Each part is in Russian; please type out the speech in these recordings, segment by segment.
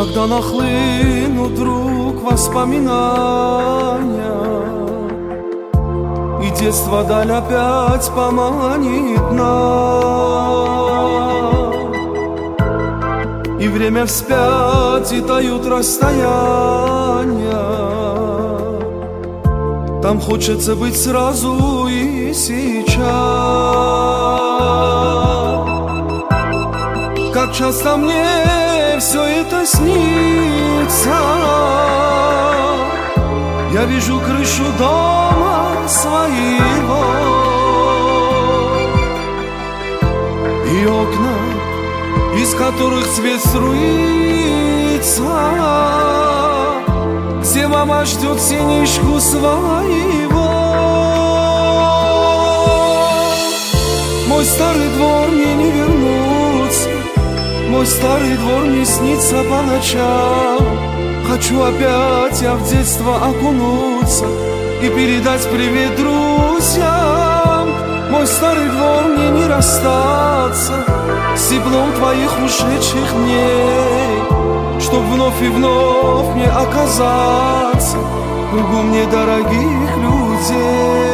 Когда нахлынут вдруг воспоминания, и детство даль опять поманит нас, и время вспять, и тают расстояния. Там хочется быть сразу и сейчас. Как часто мне все это снится. Я вижу крышу дома своего и окна, из которых свет струится, где мама ждет сынишку своего. Мой старый двор мне не вернуться, мой старый двор мне снится по ночам. Хочу опять я в детство окунуться и передать привет друзьям. Мой старый двор мне не расстаться с теплом твоих ушедших дней, чтоб вновь и вновь мне оказаться кругом недорогих людей.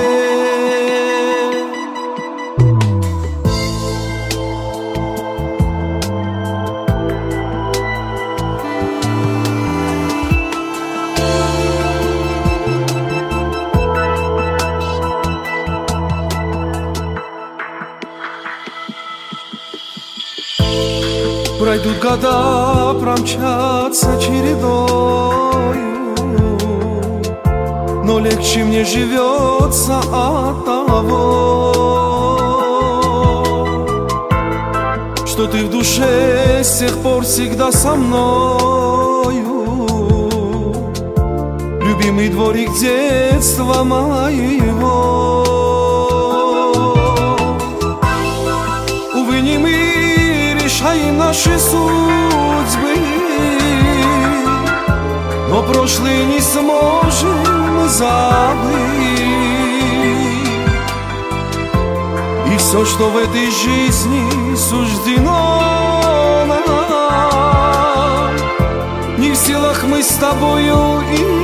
Пройдут года, промчатся чередою, но легче мне живется от того, что ты в душе с тех пор всегда со мною, любимый дворик детства моего. Увы, не мы решаем наши судьбы, но прошлое не сможем мы забыть. И все, что в этой жизни суждено нам, не в силах мы с тобою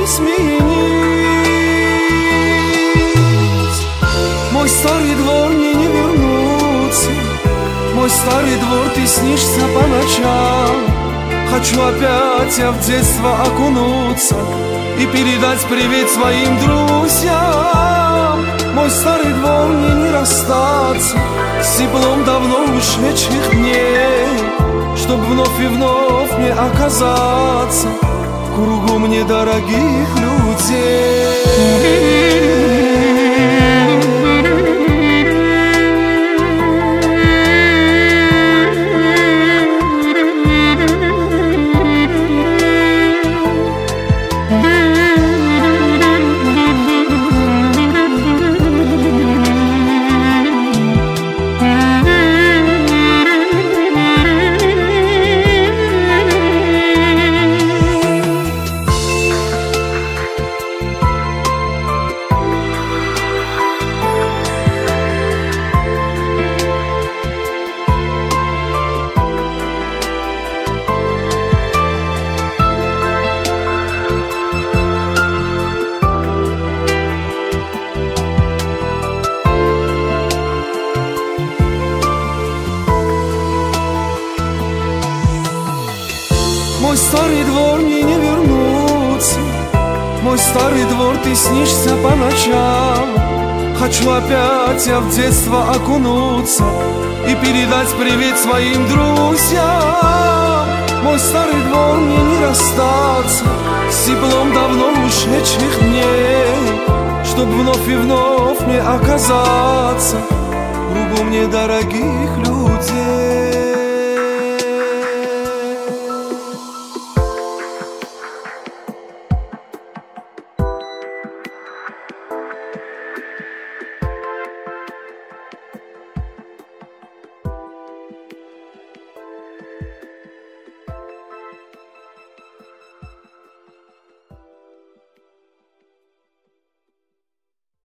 изменить. Мой старый двор мне не вернуться, мой старый двор, ты снишься по ночам. Хочу опять я в детство окунуться и передать привет своим друзьям. Мой старый двор мне не расстаться с теплом давно ушедших дней, чтоб вновь и вновь мне оказаться кругом недорогих людей. Мой старый двор мне не вернуться, мой старый двор, ты снишься по ночам. Хочу опять я в детство окунуться и передать привет своим друзьям. Мой старый двор мне не расстаться с теплом давно ушедших дней, чтоб вновь и вновь мне оказаться кругом недорогих людей.